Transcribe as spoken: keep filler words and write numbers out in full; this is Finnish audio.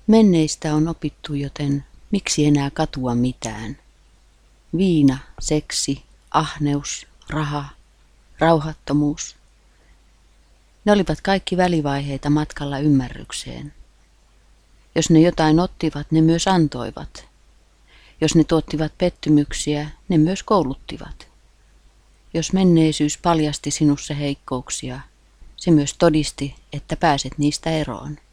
Menneistä on opittu, joten miksi enää katua mitään? Viina, seksi, ahneus, raha, rauhattomuus. Ne olivat kaikki välivaiheita matkalla ymmärrykseen. Jos ne jotain ottivat, ne myös antoivat. Jos ne tuottivat pettymyksiä, ne myös kouluttivat. Jos menneisyys paljasti sinussa heikkouksia, se myös todisti, että pääset niistä eroon.